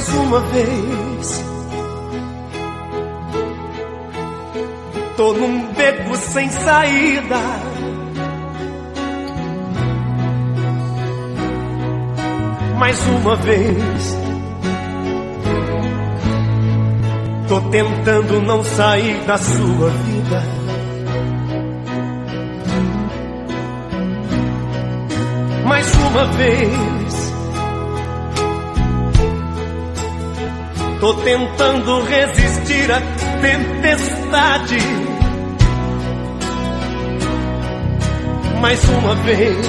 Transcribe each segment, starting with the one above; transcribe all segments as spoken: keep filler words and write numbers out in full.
mais uma vez. Tô num beco sem saída. Mais uma vez. Tô tentando não sair da sua vida. Mais uma vez. Tô tentando resistir à tempestade. Mais uma vez.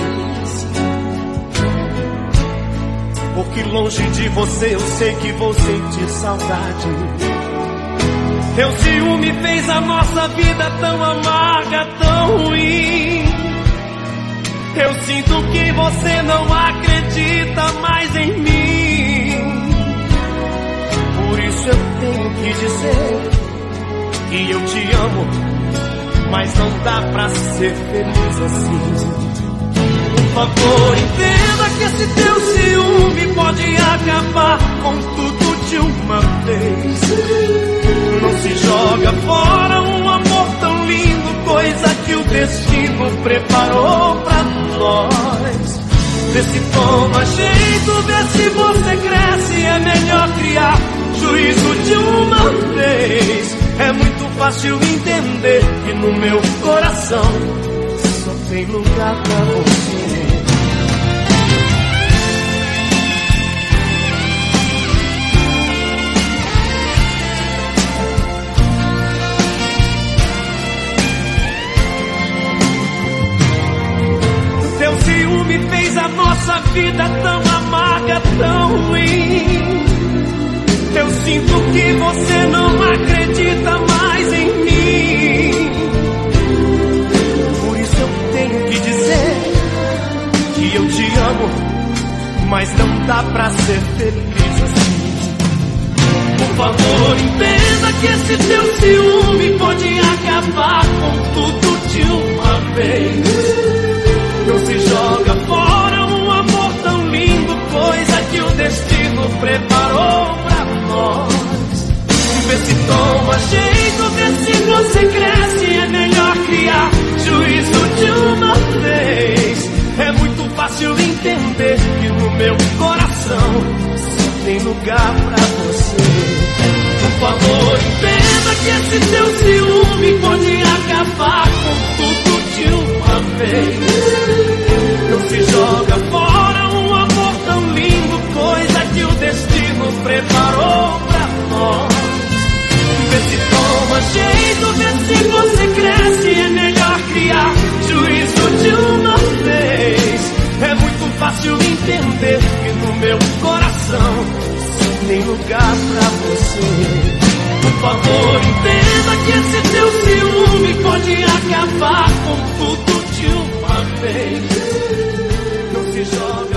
Porque longe de você eu sei que vou sentir saudade. Teu ciúme fez a nossa vida tão amarga, tão ruim. Eu sinto que você não acredita mais em mim. Por isso eu tenho que dizer que eu te amo, mas não dá pra ser feliz assim. Por favor, entenda que esse teu ciúme pode acabar com tudo de uma vez. Não se joga fora um amor tão lindo, coisa que o destino preparou pra nós. Vê se toma jeito, vê se você cresce. É melhor criar juízo de uma vez. É muito fácil entender que no meu coração só tem lugar pra você. Me fez a nossa vida tão amarga, tão ruim. Eu sinto que você não acredita mais em mim. Por isso eu tenho que dizer que eu te amo, mas não dá pra ser feliz assim. Por favor, entenda que esse teu ciúme pode acabar com tudo de uma vez. Não se joga fora um amor tão lindo, coisa que o destino preparou pra nós. Vê se toma jeito, vê se você cresce. É melhor criar juízo de uma vez. É muito fácil entender que no meu coração só tem lugar pra você. Por favor, entenda que esse teu ciúme pode acabar com tudo de uma vez. Não se joga fora um amor tão lindo, coisa que o destino preparou pra nós. Vê se toma jeito, vê se você cresce. É melhor criar juízo de uma vez. É muito fácil entender que no meu coração só tem lugar pra você. Por favor, entenda que esse teu ciúme pode acabar com tudo de uma vez. Não se joga